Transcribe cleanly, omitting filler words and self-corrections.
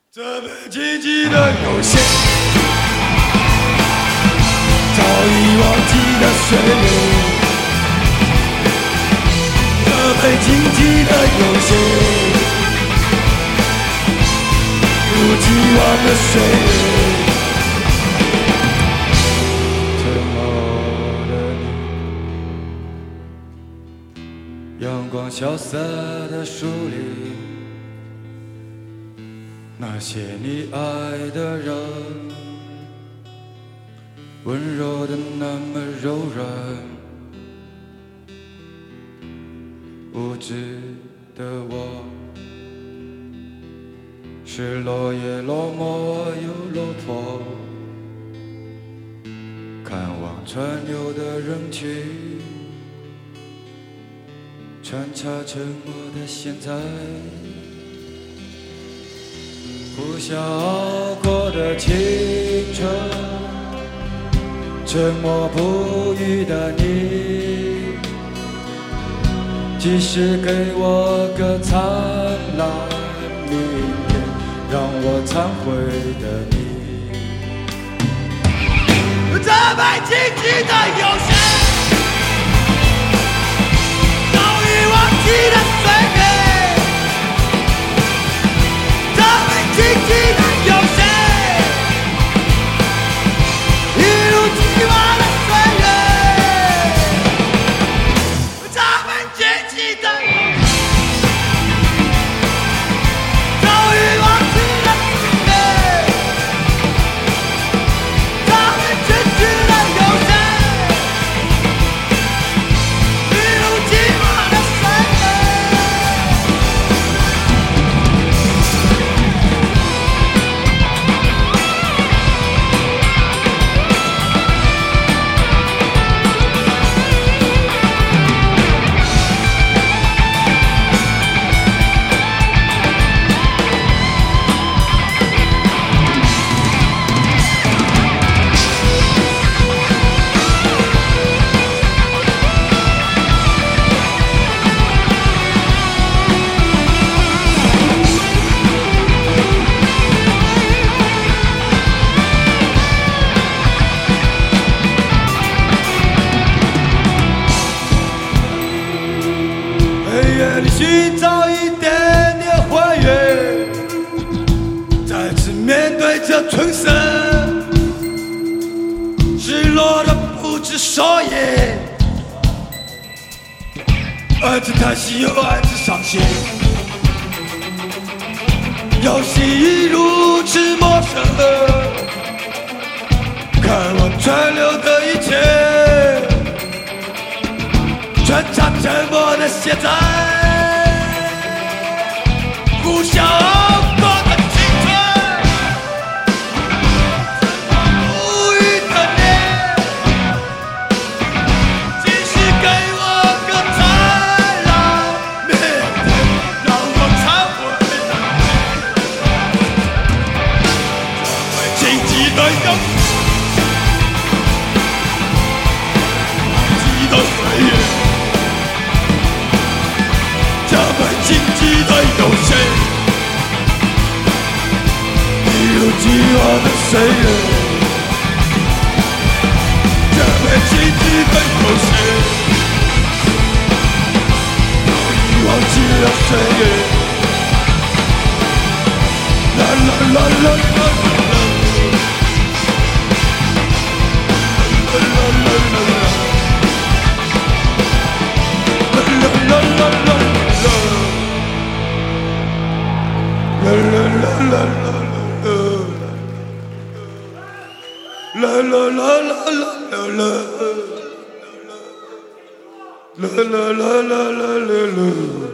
这本经济的有限，早已忘记的岁月。这本经济的有限，如既往的岁月。沉默的你，阳光萧瑟的树林。那些你爱的人，温柔的那么柔软，无知的我，是落叶落寞又落魄，看望川流的人群，穿插沉默的现在。呼啸而过的青春，沉默不语的你，即使给我个灿烂明天，让我忏悔的你。这本经济的有限，早已忘记的岁月。经济的有限，一如既往的岁月。这本经济的有限，早已忘记的岁月。这本经济的有限，一如既往的岁月。寻找一点点欢悦，再次面对这春生，失落的不知所以，暗自叹息又暗自伤心，游戏已如此陌生，看望川流的一切，穿插沉默的现在。呼啸而过的青春，无语的你，即使给我个灿烂明天，让我忏悔的你。经济的有限，的岁月，这本经济的有限。一如既往的岁月，这本经济的有限，早已忘记了岁月。啦啦啦啦啦啦啦啦啦啦啦，啦啦啦啦啦啦，啦啦啦啦啦。La la la la la la la la la la la la la